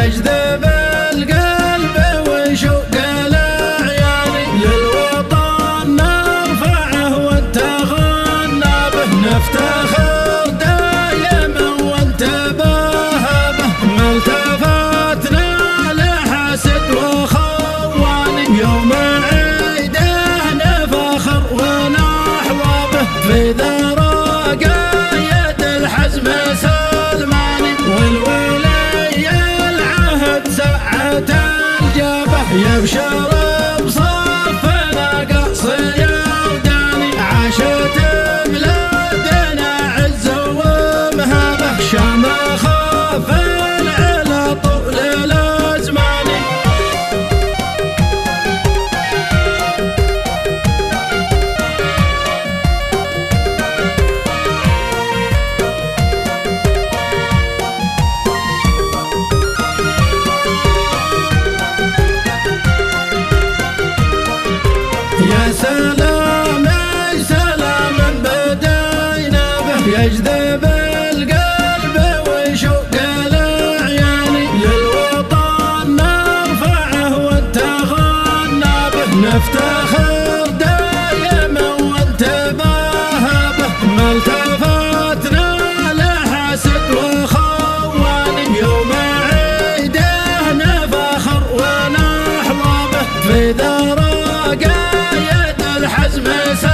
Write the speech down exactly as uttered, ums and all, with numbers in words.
يجذب القلب وشوق الأعيان للوطن نرفعه وانتغنى به نفتخر دايما وانتبه به ما التفتنا لحسد وخوان يوم عيده نفخر ونحظى به في ذا راقايد الحزم سلماني والولي العهد سعة الجبه يبشر بصفنا قصي وداني عاشت بلادنا عز ومهابه شامخ على طول الازمان يا سلام يا سلام بدينا به يجذب القلب وشوق الأعيان للوطن نرفعه وانتغنى به نفتخر دايما وانتبه به ما التفتنا لحسد وخوان يوم عيده نفخر ونحظى به في ذا راقايد الحزم